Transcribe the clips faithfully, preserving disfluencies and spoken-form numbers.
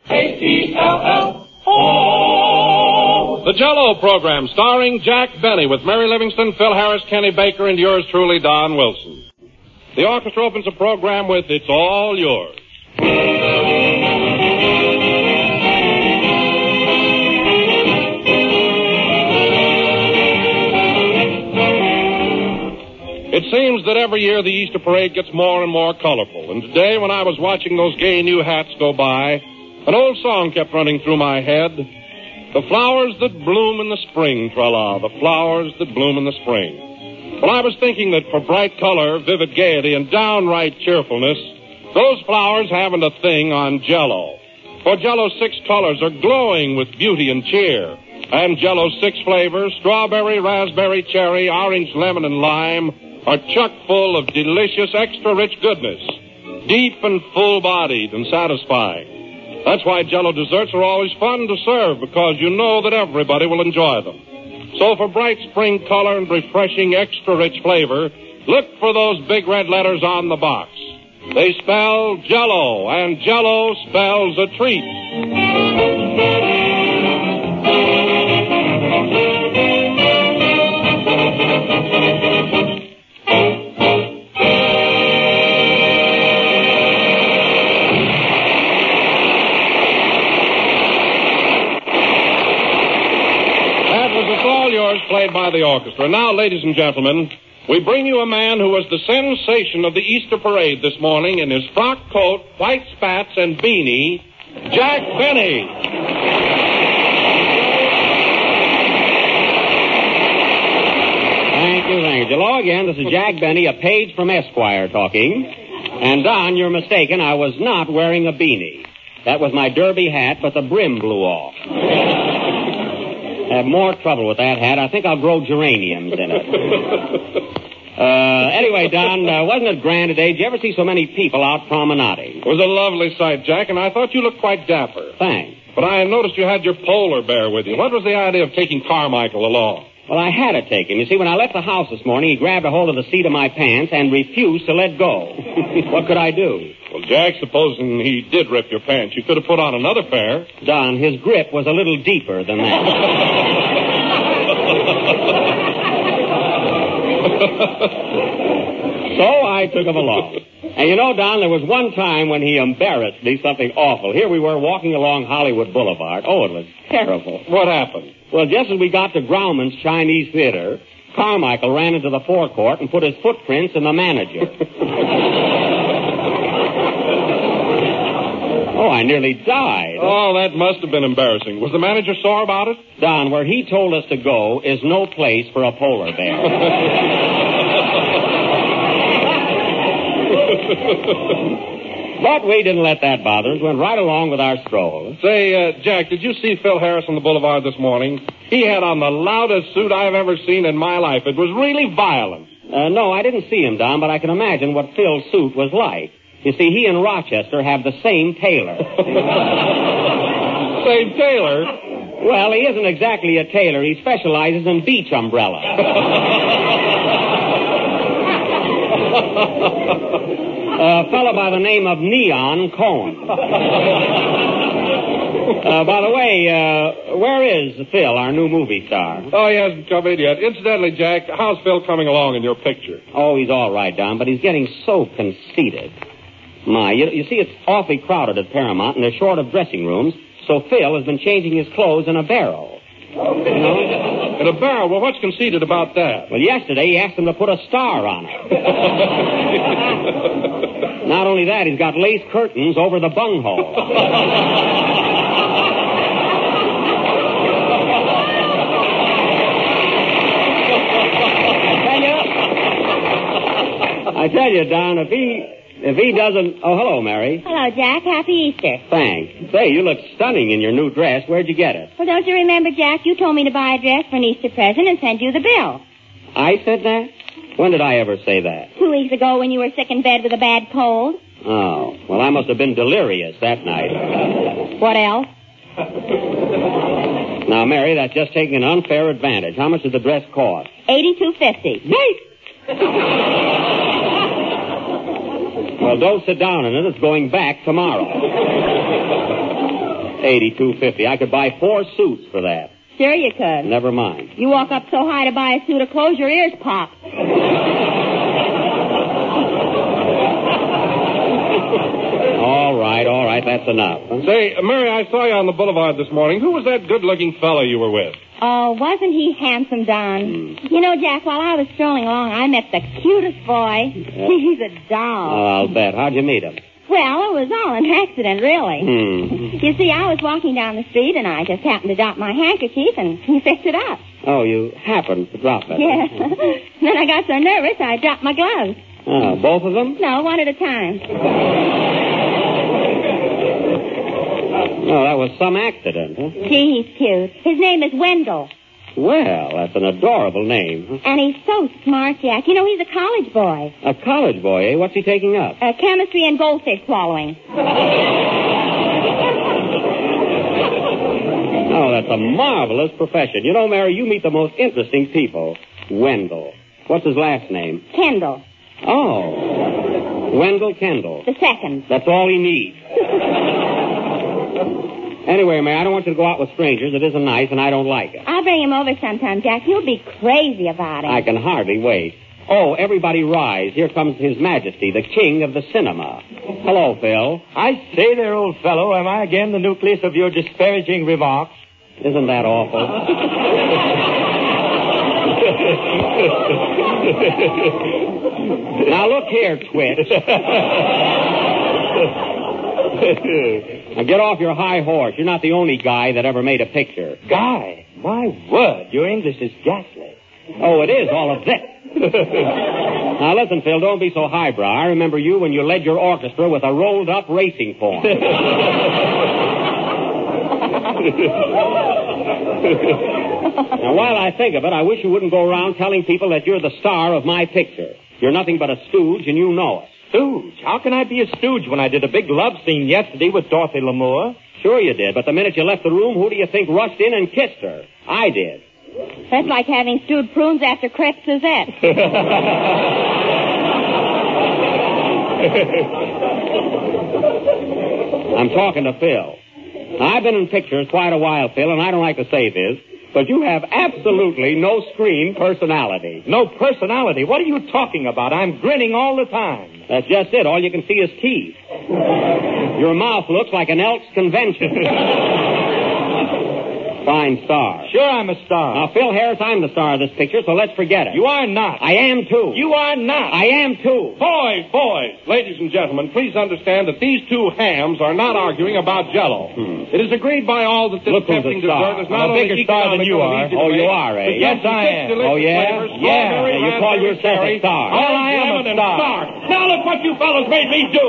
K E L L O. The Jell-O program, starring Jack Benny with Mary Livingston, Phil Harris, Kenny Baker, and yours truly, Don Wilson. The orchestra opens the program with It's All Yours. It seems that every year the Easter parade gets more and more colorful. And today, when I was watching those gay new hats go by, an old song kept running through my head. The flowers that bloom in the spring, tra-la, the flowers that bloom in the spring. Well, I was thinking that for bright color, vivid gaiety, and downright cheerfulness, those flowers haven't a thing on Jell-O. For Jell-O's six colors are glowing with beauty and cheer. And Jell-O's six flavors, strawberry, raspberry, cherry, orange, lemon, and lime, are chock full of delicious, extra-rich goodness, deep and full-bodied and satisfying. That's why Jell-O desserts are always fun to serve, because you know that everybody will enjoy them. So for bright spring color and refreshing, extra-rich flavor, look for those big red letters on the box. They spell Jell-O, and Jell-O spells a treat. Played by the orchestra. Now, ladies and gentlemen, we bring you a man who was the sensation of the Easter parade this morning in his frock coat, white spats, and beanie, Jack Benny. Thank you, thank you. Hello again. This is Jack Benny, a page from Esquire talking. And, Don, you're mistaken. I was not wearing a beanie. That was my derby hat, but the brim blew off. I have more trouble with that hat. I think I'll grow geraniums in it. Uh, anyway, Don, uh, wasn't it grand today? Did you ever see so many people out promenading? It was a lovely sight, Jack, and I thought you looked quite dapper. Thanks. But I noticed you had your polar bear with you. What was the idea of taking Carmichael along? Well, I had to take him. You see, when I left the house this morning, he grabbed a hold of the seat of my pants and refused to let go. What could I do? Well, Jack, supposing he did rip your pants, you could have put on another pair. Don, his grip was a little deeper than that. So I took him along. And you know, Don, there was one time when he embarrassed me something awful. Here we were walking along Hollywood Boulevard. Oh, it was terrible. What happened? Well, just as we got to Grauman's Chinese Theater, Carmichael ran into the forecourt and put his footprints in the manager. Oh, I nearly died. Oh, that must have been embarrassing. Was the manager sore about it? Don, where he told us to go is no place for a polar bear. But we didn't let that bother us. Went right along with our stroll. Say, uh, Jack, did you see Phil Harris on the boulevard this morning? He had on the loudest suit I've ever seen in my life. It was really violent. Uh, no, I didn't see him, Don, but I can imagine what Phil's suit was like. You see, he and Rochester have the same tailor. Same tailor? Well, he isn't exactly a tailor. He specializes in beach umbrellas. A fellow by the name of Neon Cohen. Uh, by the way, uh, where is Phil, our new movie star? Oh, he hasn't come in yet. Incidentally, Jack, how's Phil coming along in your picture? Oh, he's all right, Don, but he's getting so conceited. My, you, you see, it's awfully crowded at Paramount, and they're short of dressing rooms, so Phil has been changing his clothes in a barrel. You know? In a barrel? Well, what's conceited about that? Well, yesterday he asked them to put a star on it. Not only that, he's got lace curtains over the bunghole. I tell you, Don, if he if he doesn't... Oh, hello, Mary. Hello, Jack. Happy Easter. Thanks. Say, you look stunning in your new dress. Where'd you get it? Well, don't you remember, Jack, you told me to buy a dress for an Easter present and send you the bill. I said that? When did I ever say that? Two weeks ago when you were sick in bed with a bad cold. Oh, well, I must have been delirious that night. What else? Now, Mary, that's just taking an unfair advantage. How much did the dress cost? Eighty-two fifty. Yay! Well, don't sit down in it. It's going back tomorrow. eighty-two fifty. I could buy four suits for that. Sure you could. Never mind. You walk up so high to buy a suit of clothes, your ears pop. All right, all right, that's enough. Huh? Say, uh, Mary, I saw you on the boulevard this morning. Who was that good-looking fellow you were with? Oh, wasn't he handsome, Don? Mm. You know, Jack, while I was strolling along, I met the cutest boy. Yeah. He's a doll. Oh, I'll bet. How'd you meet him? Well, it was all an accident, really. Hmm. You see, I was walking down the street, and I just happened to drop my handkerchief, and he picked it up. Oh, you happened to drop it. Yes. Then I got so nervous, I dropped my gloves. Oh, both of them? No, one at a time. Oh, that was some accident, huh? Gee, he's cute. His name is Wendell. Well, that's an adorable name. Huh? And he's so smart, Jack. You know, he's a college boy. A college boy, eh? What's he taking up? Uh, chemistry and goldfish swallowing. Oh, that's a marvelous profession. You know, Mary, you meet the most interesting people. Wendell. What's his last name? Kendall. Oh. Wendell Kendall. The second. That's all he needs. Anyway, Mary, I don't want you to go out with strangers. It isn't nice, and I don't like it. I'll bring him over sometime, Jack. You'll be crazy about it. I can hardly wait. Oh, everybody rise. Here comes His Majesty, the King of the Cinema. Hello, Phil. I say there, old fellow, am I again the nucleus of your disparaging remarks? Isn't that awful? Now, look here, Twitch. Now, get off your high horse. You're not the only guy that ever made a picture. Guy, my word, your English is ghastly. Oh, it is, all of this. Now, listen, Phil, don't be so highbrow. I remember you when you led your orchestra with a rolled-up racing form. Now, while I think of it, I wish you wouldn't go around telling people that you're the star of my picture. You're nothing but a stooge, and you know it. Stooge? How can I be a stooge when I did a big love scene yesterday with Dorothy Lamour? Sure you did, but the minute you left the room, who do you think rushed in and kissed her? I did. That's like having stewed prunes after crepe Suzette. I'm talking to Phil. Now, I've been in pictures quite a while, Phil, and I don't like to say this, but you have absolutely no screen personality. No personality? What are you talking about? I'm grinning all the time. That's just it. All you can see is teeth. Your mouth looks like an Elks convention. Fine star. Sure, I'm a star. Now, Phil Harris, I'm the star of this picture, so let's forget it. You are not. I am, too. You are not. I am, too. Boys, boys, ladies and gentlemen, please understand that these two hams are not arguing about Jell-O. Hmm. It is agreed by all that this Look who's tempting a star. dessert is I'm not a only bigger star than you economical and are. easy to Oh, you make, are, eh? but Yes, gives I rich, am. delicious Oh, yeah? flavors, Yeah. strawberry, You call raspberry, yourself a cherry, star. orange, Well, I am a lemon, and star. star. Now look what you fellas made me do.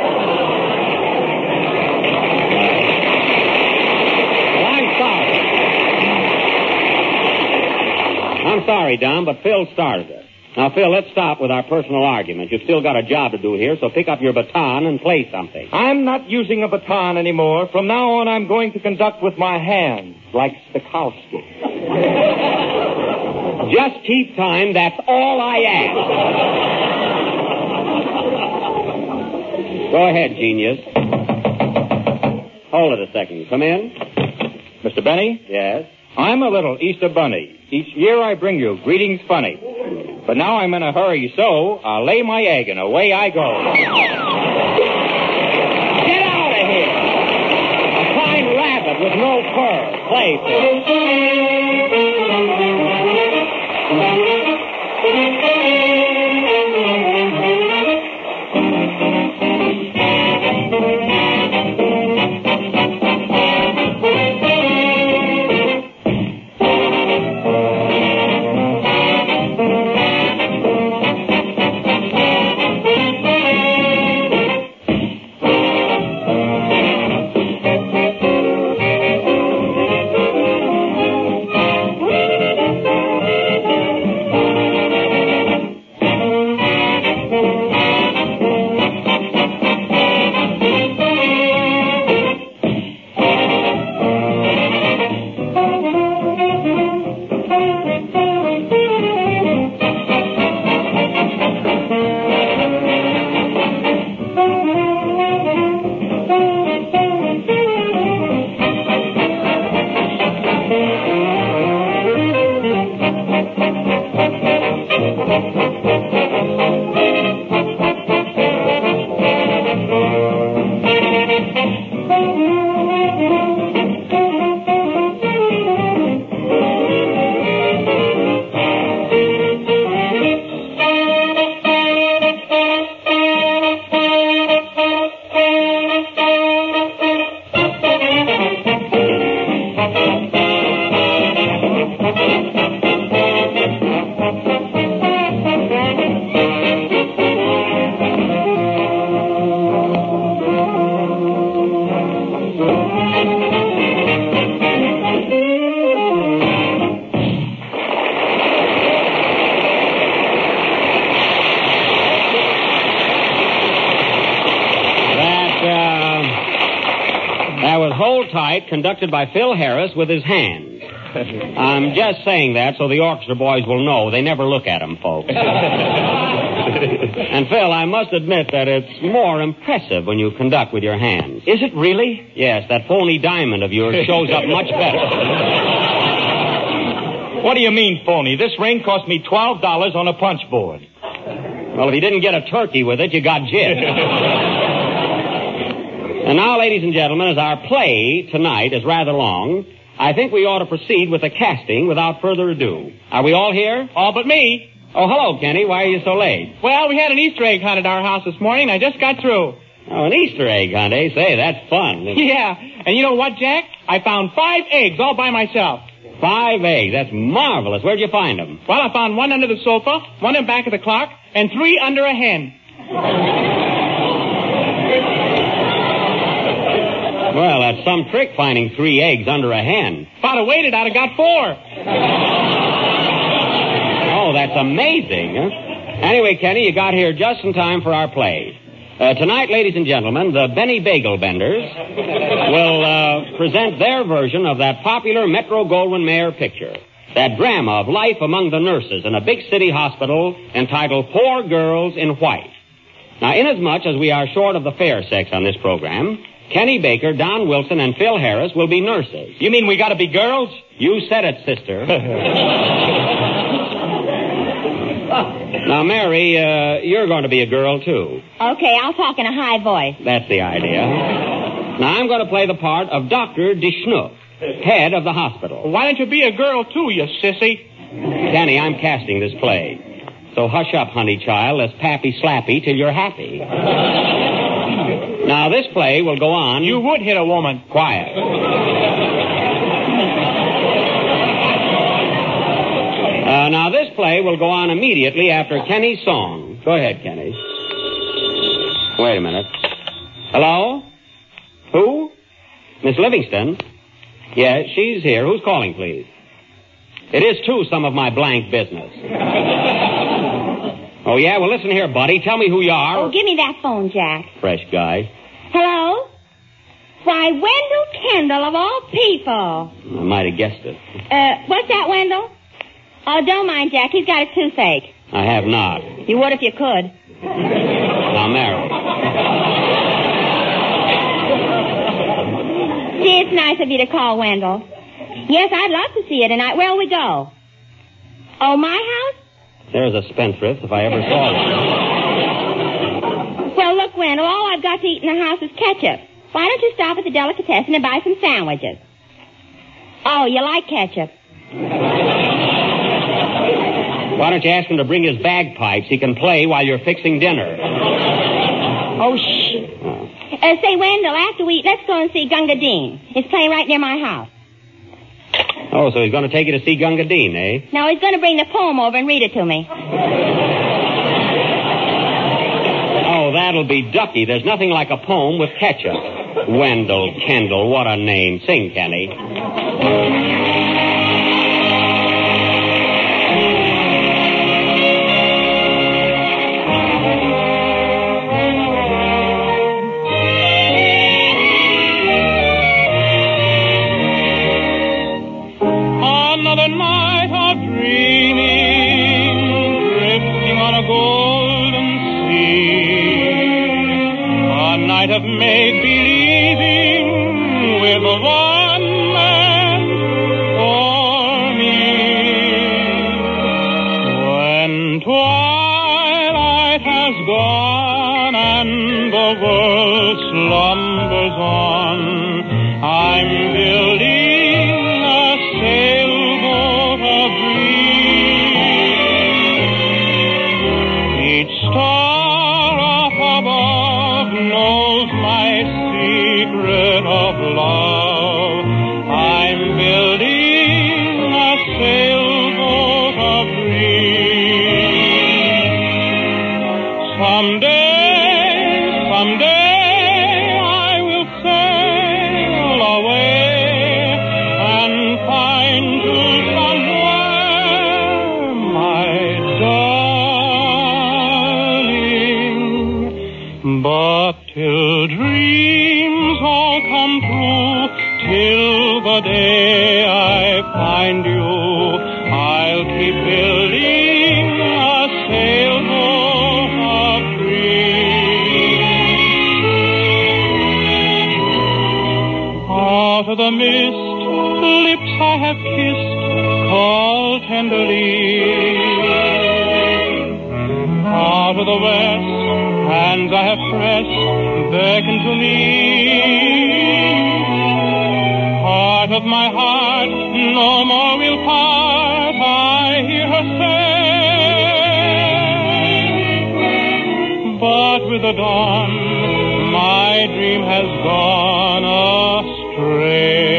Well, I'm sorry. I'm sorry, Don, but Phil started it. Now, Phil, let's stop with our personal arguments. You've still got a job to do here, so pick up your baton and play something. I'm not using a baton anymore. From now on, I'm going to conduct with my hands, like Stokowski. Just keep time, that's all I ask. Go ahead, genius. Hold it a second. Come in. Mister Benny? Yes? I'm a little Easter bunny. Each year I bring you greetings funny. But now I'm in a hurry, so I'll lay my egg and away I go. Get out of here! A fine rabbit with no fur. Play, That was Hold Tight, conducted by Phil Harris with his hands. I'm just saying that so the orchestra boys will know. They never look at them, folks. And, Phil, I must admit that it's more impressive when you conduct with your hands. Is it really? Yes, that phony diamond of yours shows up much better. What do you mean, phony? This ring cost me twelve dollars on a punch board. Well, if you didn't get a turkey with it, you got gypped. And now, ladies and gentlemen, as our play tonight is rather long, I think we ought to proceed with the casting without further ado. Are we all here? All but me. Oh, hello, Kenny. Why are you so late? Well, we had an Easter egg hunt at our house this morning. I just got through. Oh, an Easter egg hunt, eh? Say, that's fun. Yeah. And you know what, Jack? I found five eggs all by myself. Five eggs. That's marvelous. Where'd you find them? Well, I found one under the sofa, one in back of the clock, and three under a hen. Well, that's some trick finding three eggs under a hen. If I'd have waited, I'd have got four. Oh, that's amazing. Huh? Anyway, Kenny, you got here just in time for our play. Uh, tonight, ladies and gentlemen, the Benny Bagel Benders will uh, present their version of that popular Metro-Goldwyn-Mayer picture, that drama of life among the nurses in a big city hospital entitled Poor Girls in White. Now, inasmuch as we are short of the fair sex on this program, Kenny Baker, Don Wilson, and Phil Harris will be nurses. You mean we gotta be girls? You said it, sister. Now, Mary, uh, you're going to be a girl, too. Okay, I'll talk in a high voice. That's the idea. Now, I'm going to play the part of Doctor DeSchnook, head of the hospital. Why don't you be a girl, too, you sissy? Kenny, I'm casting this play. So hush up, honey child, let's pappy slappy till you're happy. Now, this play will go on... You would hit a woman. Quiet. Uh, now, this play will go on immediately after Kenny's song. Go ahead, Kenny. Wait a minute. Hello? Who? Miss Livingston? Yeah, she's here. Who's calling, please? It is, too, some of my blank business. Oh, yeah? Well, listen here, buddy. Tell me who you are. Oh, give me that phone, Jack. Fresh guy. Hello? Why, Wendell Kendall, of all people. I might have guessed it. Uh, what's that, Wendell? Oh, don't mind, Jack. He's got a toothache. I have not. You would if you could. Now, Mary. See, it's nice of you to call, Wendell. Yes, I'd love to see it tonight. Where'll we go? Oh, my house? There's a spendthrift if I ever saw one. Well, look, Wendell, all I've got to eat in the house is ketchup. Why don't you stop at the delicatessen and buy some sandwiches? Oh, you like ketchup? Why don't you ask him to bring his bagpipes? He can play while you're fixing dinner. Oh, shh. Oh. Uh, say, Wendell, after we eat, let's go and see Gunga Din. He's playing right near my house. Oh, so he's going to take you to see Gunga Din, eh? No, he's going to bring the poem over and read it to me. Oh, that'll be ducky. There's nothing like a poem with ketchup. Wendell Kendall, what a name. Sing, Kenny. Another night of dreaming, drifting on a golden sea. A night of make-believing with one man for me. When twilight has gone and the world slumbers on, I'm building a sailboat of dreams. Each star up above knows my secret of love. I'm building a sailboat of dreams. Someday, someday I will sail away till the day I find you. I'll keep building a sailboat of dreams. Out of the mist, lips I have kissed call tenderly. Out of the west, hands I have pressed beckon to me. Heart of my heart, no more we'll part, I hear her say. But with the dawn, my dream has gone astray.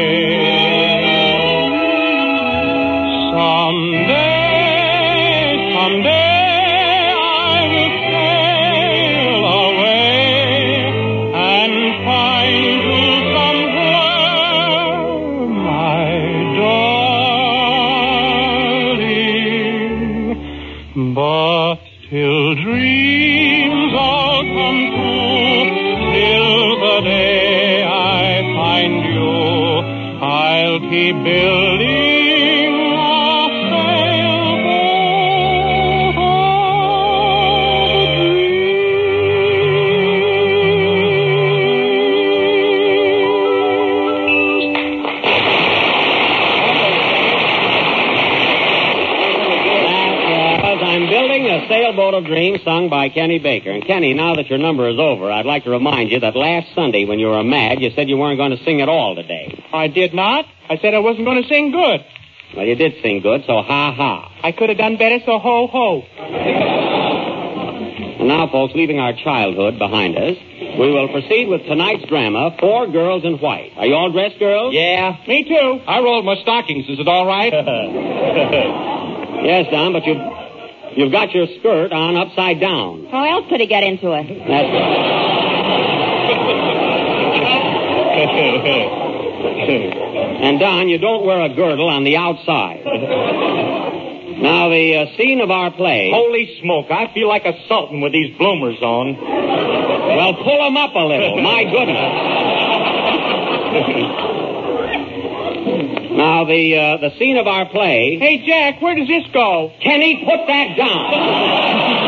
Someday, someday, but till dreams all come true, till the day I find you, I'll keep building a sailboat of A Sailboat of Dreams, sung by Kenny Baker. And Kenny, now that your number is over, I'd like to remind you that last Sunday when you were mad, you said you weren't going to sing at all today. I did not. I said I wasn't going to sing good. Well, you did sing good, so ha-ha. I could have done better, so ho-ho. And now, folks, leaving our childhood behind us, we will proceed with tonight's drama, Four Girls in White. Are you all dressed, girls? Yeah. Me too. I rolled my stockings. Is it all right? Yes, Don, but you've, you've got your skirt on upside down. How else could he get into it? That's And, Don, you don't wear a girdle on the outside. Now, the uh, scene of our play... Holy smoke, I feel like a sultan with these bloomers on. Well, pull them up a little. My goodness. Now, the uh, the scene of our play... Hey, Jack, where does this go? Kenny, put that down.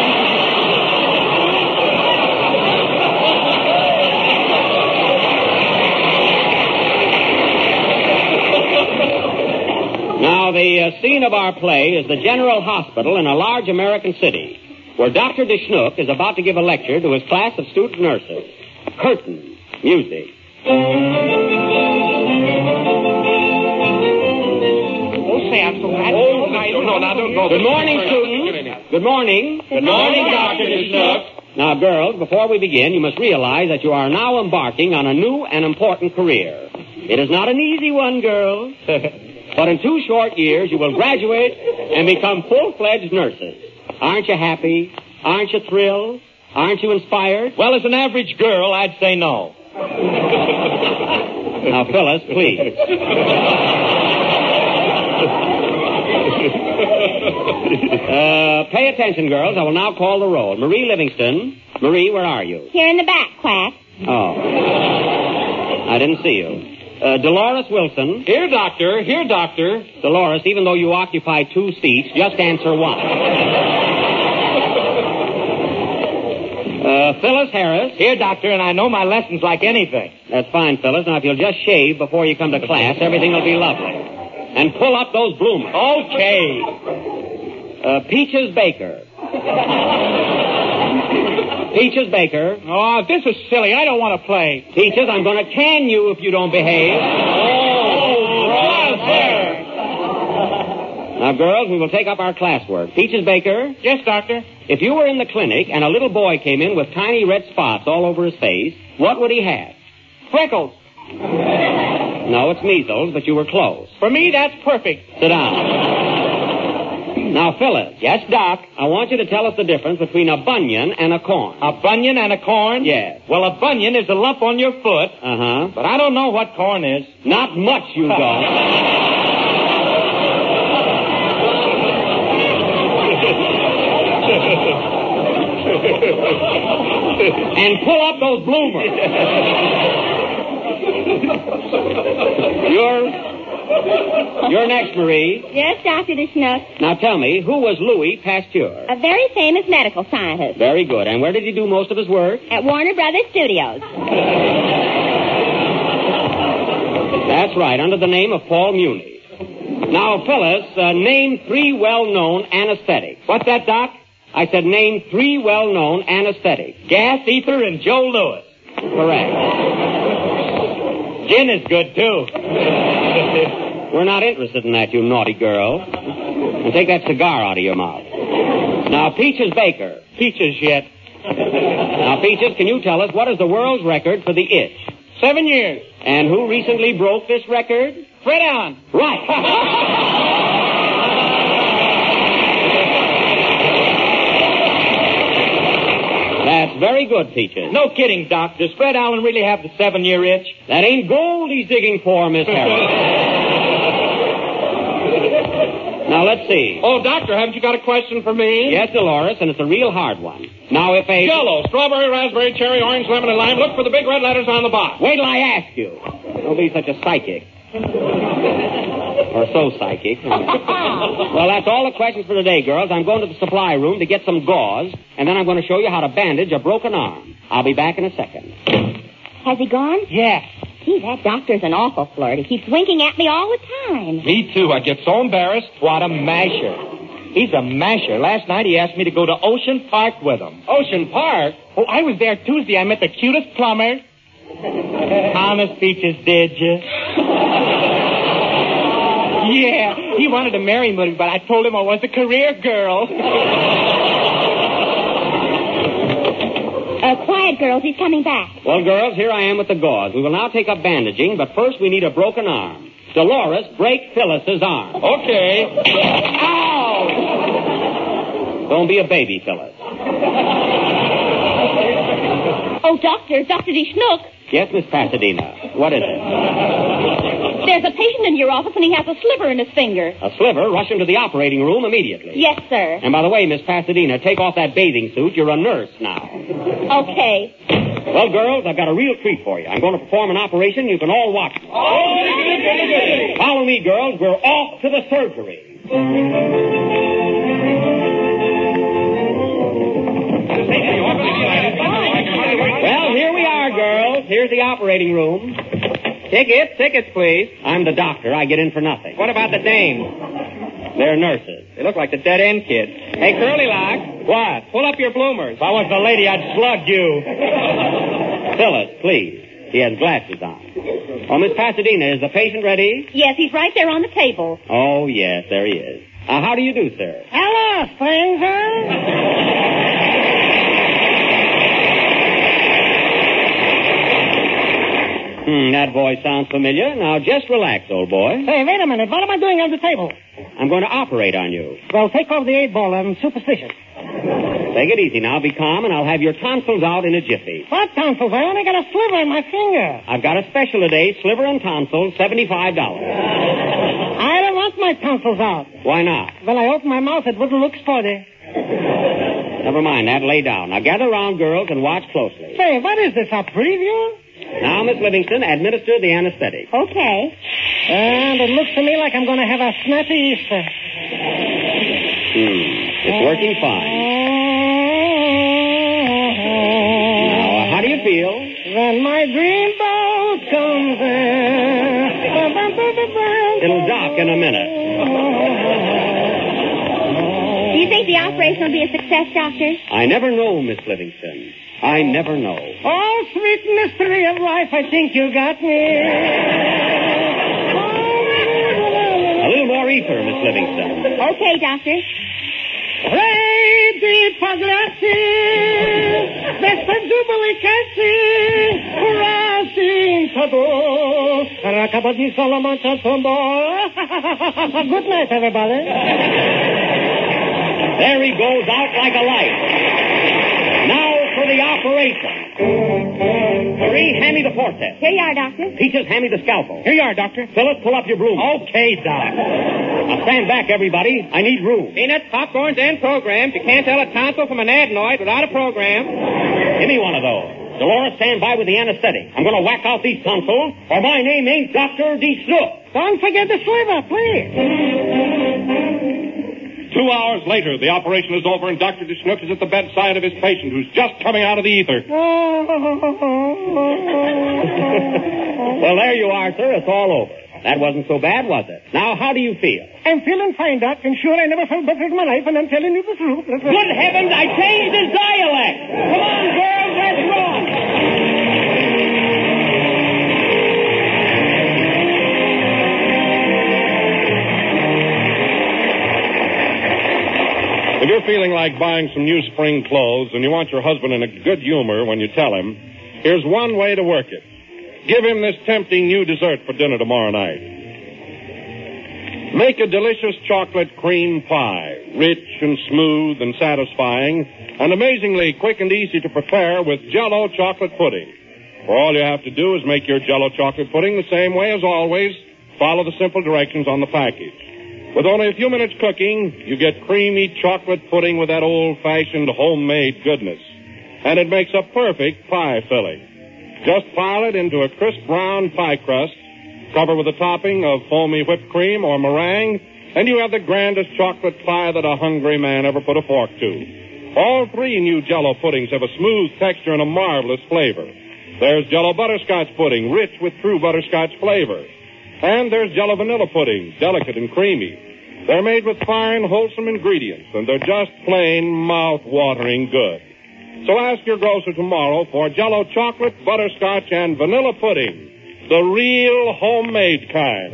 Now, the uh, scene of our play is the General Hospital in a large American city, where Doctor DeSchnook is about to give a lecture to his class of student nurses. Curtain. Music. Oh, say, I'm so glad. Oh, no, no, now don't go. Good morning, students. Good morning. Good morning, morning, Doctor DeSchnook. Now, girls, before we begin, you must realize that you are now embarking on a new and important career. It is not an easy one, girls. But in two short years, you will graduate and become full-fledged nurses. Aren't you happy? Aren't you thrilled? Aren't you inspired? Well, as an average girl, I'd say no. Now, Phyllis, please. uh, pay attention, girls. I will now call the roll. Marie Livingston. Marie, where are you? Here in the back, Quack. Oh. I didn't see you. Uh, Dolores Wilson. Here, doctor. Here, doctor. Dolores, even though you occupy two seats, just answer one. uh, Phyllis Harris. Here, doctor, and I know my lessons like anything. That's fine, Phyllis. Now, if you'll just shave before you come to class, everything will be lovely. And pull up those bloomers. Okay. Uh, Peaches Baker. Peaches Baker. Oh, this is silly. I don't want to play. Peaches, I'm going to can you if you don't behave. Oh, brother! Now, girls, we will take up our classwork. Peaches Baker. Yes, doctor. If you were in the clinic and a little boy came in with tiny red spots all over his face, what would he have? Freckles. No, it's measles, but you were close. For me, that's perfect. Sit down. Now, Phyllis. Yes, Doc. I want you to tell us the difference between a bunion and a corn. A bunion and a corn? Yes. Well, a bunion is a lump on your foot. Uh-huh. But I don't know what corn is. Not much, you don't. And pull up those bloomers. You're... You're next, Marie. Yes, Doctor DeSnook. Now tell me, who was Louis Pasteur? A very famous medical scientist. Very good. And where did he do most of his work? At Warner Brothers Studios. That's right, under the name of Paul Muni. Now, Phyllis, uh, name three well-known anesthetics. What's that, Doc? I said name three well-known anesthetics. Gas, ether, and Joe Louis. Correct. Gin is good, too. We're not interested in that, you naughty girl. And take that cigar out of your mouth. Now, Peaches Baker. Peaches yet. Now, Peaches, can you tell us what is the world's record for the itch? Seven years. And who recently broke this record? Fred Allen. Right. That's very good, Peaches. No kidding, Doc. Does Fred Allen really have the seven-year itch? That ain't gold he's digging for, Miss Harris. Now, let's see. Oh, Doctor, haven't you got a question for me? Yes, Dolores, and it's a real hard one. Now, if a... Jell-O, strawberry, raspberry, cherry, orange, lemon, and lime. Look for the big red letters on the box. Wait till I ask you. Don't be such a psychic. Or so psychic. Well, that's all the questions for today, girls. I'm going to the supply room to get some gauze, and then I'm going to show you how to bandage a broken arm. I'll be back in a second. Has he gone? Yes. Gee, that doctor's an awful flirt. He keeps winking at me all the time. Me too. I get so embarrassed. What a masher. He's a masher. Last night he asked me to go to Ocean Park with him. Ocean Park? Oh, I was there Tuesday. I met the cutest plumber. Honest, Peaches, did you? Yeah, he wanted to marry me, but I told him I was a career girl. Uh, quiet, girls. He's coming back. Well, girls, here I am with the gauze. We will now take up bandaging, but first we need a broken arm. Dolores, break Phyllis's arm. Okay. Ow! Don't be a baby, Phyllis. Oh, Doctor, Doctor DeSnook. Yes, Miss Pasadena. What is it? There's a patient in your office, and he has a sliver in his finger. A sliver? Rush into the operating room immediately. Yes, sir. And by the way, Miss Pasadena, take off that bathing suit. You're a nurse now. Okay. Well, girls, I've got a real treat for you. I'm going to perform an operation. You can all watch me. Oh, Follow me, girls. We're off to the surgery. Well, here we are, girls. Here's the operating room. Tickets, tickets, please. I'm the doctor. I get in for nothing. What about the dames? They're nurses. They look like the dead end kids. Hey, Curly Lock. What? Pull up your bloomers. If I was the lady, I'd slug you. Phyllis, please. He has glasses on. Oh, Miss Pasadena, is the patient ready? Yes, he's right there on the table. Oh, yes, there he is. Uh, how do you do, sir? Hello, stranger. Hmm, that voice sounds familiar. Now, just relax, old boy. Hey, wait a minute. What am I doing on the table? I'm going to operate on you. Well, take off the eight ball. I'm superstitious. Take it easy now. Be calm, and I'll have your tonsils out in a jiffy. What tonsils? I only got a sliver in my finger. I've got a special today, sliver and tonsils, seventy-five dollars. I don't want my tonsils out. Why not? When I open my mouth, it wouldn't look sporty. Never mind that. Lay down. Now, gather around, girls, and watch closely. Say, what is this, a preview? Now, Miss Livingston, administer the anesthetic. Okay. And it looks to me like I'm going to have a snappy Easter. Hmm. It's working fine. Now, how do you feel? When my dreamboat comes in. It'll dock in a minute. Do you think the operation will be a success, Doctor? I never know, Miss Livingston. I never know. Oh, sweet mystery of life, I think you got me. A little more ether, Miss Livingston. Okay, Doctor. Ray di Paglassi, Vesta Jubilicassi, Rasi Tado, Rakabadi Solomon Chatombo. Good night, everybody. There he goes out like a light. Now for the operation. Marie, hand me the forceps. Here you are, Doctor. Peaches, hand me the scalpel. Here you are, Doctor. Phyllis, pull up your broom. Okay, Doc. Now stand back, everybody. I need room. Peanuts, popcorns, and programs. You can't tell a tonsil from an adenoid without a program. Give me one of those. Dolores, stand by with the anesthetic. I'm going to whack out these tonsils, or my name ain't Doctor D. Snook. Don't forget the sliver, please. Two hours later, the operation is over, and Doctor DeSnook is at the bedside of his patient, who's just coming out of the ether. Well, there you are, sir. It's all over. That wasn't so bad, was it? Now, how do you feel? I'm feeling fine, Doc, and sure I never felt better in my life, and I'm telling you the truth. Good heavens, I changed his dialect! Come on, girls, let's run! If you're feeling like buying some new spring clothes and you want your husband in a good humor when you tell him, here's one way to work it. Give him this tempting new dessert for dinner tomorrow night. Make a delicious chocolate cream pie, rich and smooth and satisfying, and amazingly quick and easy to prepare with Jell-O chocolate pudding. For all you have to do is make your Jell-O chocolate pudding the same way as always. Follow the simple directions on the package. With only a few minutes cooking, you get creamy chocolate pudding with that old-fashioned homemade goodness. And it makes a perfect pie filling. Just pile it into a crisp brown pie crust, cover with a topping of foamy whipped cream or meringue, and you have the grandest chocolate pie that a hungry man ever put a fork to. All three new Jell-O puddings have a smooth texture and a marvelous flavor. There's Jell-O butterscotch pudding, rich with true butterscotch flavor. And there's Jell-O vanilla pudding, delicate and creamy. They're made with fine, wholesome ingredients, and they're just plain mouth-watering good. So ask your grocer tomorrow for Jell-O chocolate, butterscotch, and vanilla pudding. The real homemade kind.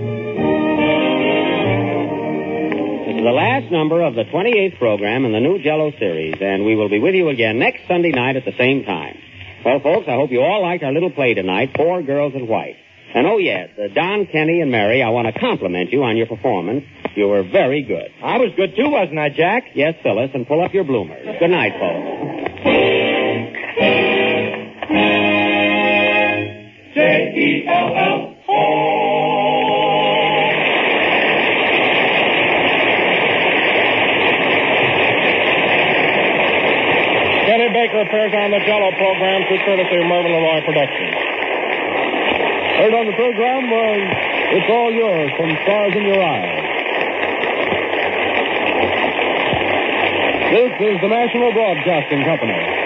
This is the last number of the twenty-eighth program in the new Jell-O series, and we will be with you again next Sunday night at the same time. Well, folks, I hope you all liked our little play tonight, Four Girls in White. And, oh, yes, uh, Don, Kenny, and Mary, I want to compliment you on your performance. You were very good. I was good, too, wasn't I, Jack? Yes, Phyllis, and pull up your bloomers. Good night, folks. J E L L O. Kenny Baker appears on the Jell-O program through courtesy of Mervyn LeRoy Productions. Heard on the program was It's All Yours from Stars in Your Eyes. This is the National Broadcasting Company.